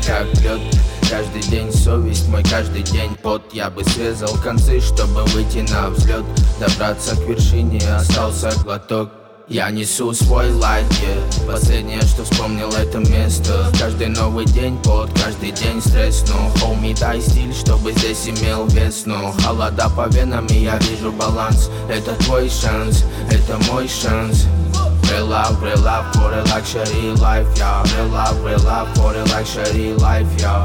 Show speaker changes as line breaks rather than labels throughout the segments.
как лед. Каждый день совесть мой, каждый день пот. Я бы срезал концы, чтобы выйти на взлет. Добраться к вершине, остался глоток. Я несу свой лайк, последнее, что вспомнил, это место. Каждый новый день пот, каждый день стресс. Но, хоуми, дай стиль, чтобы здесь имел вес. Но холода по венам, и я вижу баланс. Это твой шанс, это мой шанс. Real love for a luxury life, yeah. Real love for a luxury life, yeah.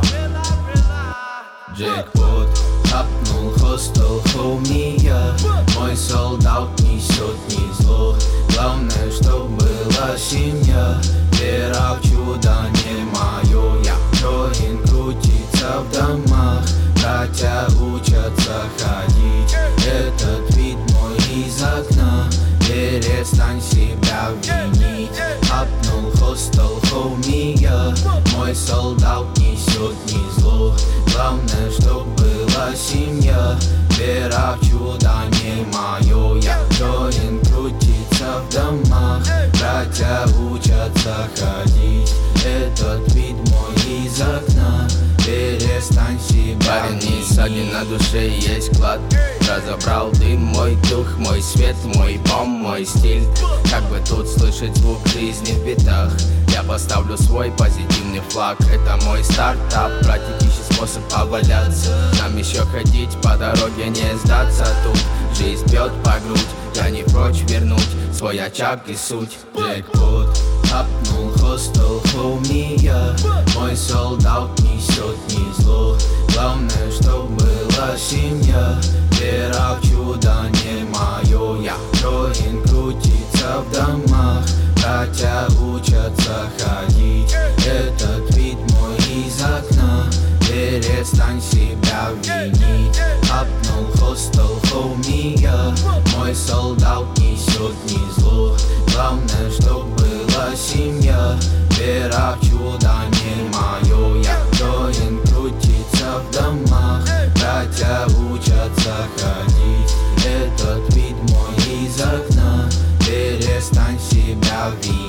Джекпот, хапнул хостел, хоуми, я. Мой солдат несет не зло. Главное, чтоб была семья. Вера в чудо не мое. Я Джоин крутится в домах. Братья учатся ходить. Этот вид мой из окна. Перестань себя винить. Хапнул хостел, хоуми, я. Мой солдат несет не зло. Главное, чтоб была семья. Вера в чудо не мое. Я Джоин крутится в домах. Братья учатся ходить. Этот вид мой из окна. Перестань себя парень, не сади, на душе есть клад. Разобрал дым, мой дух, мой свет, мой бом, мой стиль. Как бы тут слышать звук жизни в битах. Я поставлю свой позитивный флаг. Это мой стартап, братик ищет способ поваляться. Нам еще ходить по дороге, не сдаться. Тут жизнь бьет по грудь, я не прочь вернуть свой очаг и суть. Джекпот, хапнул хостел, хоуми, я. Мой солдат несет не зло. Главное, чтоб была семья. Вера в чудо не мое. Я Джоин крутится в домах. Братья учатся ходить. Этот вид мой из окна. Перестань себя винить. Хапнул хостел, хоуми, я. Мой солдат несет не зло. Главное, чтоб была семья. Вера в чудо не мое. Я Джоин крутится в домах. Братья учатся ходить. Этот вид мой из окна. Перестань себя винить.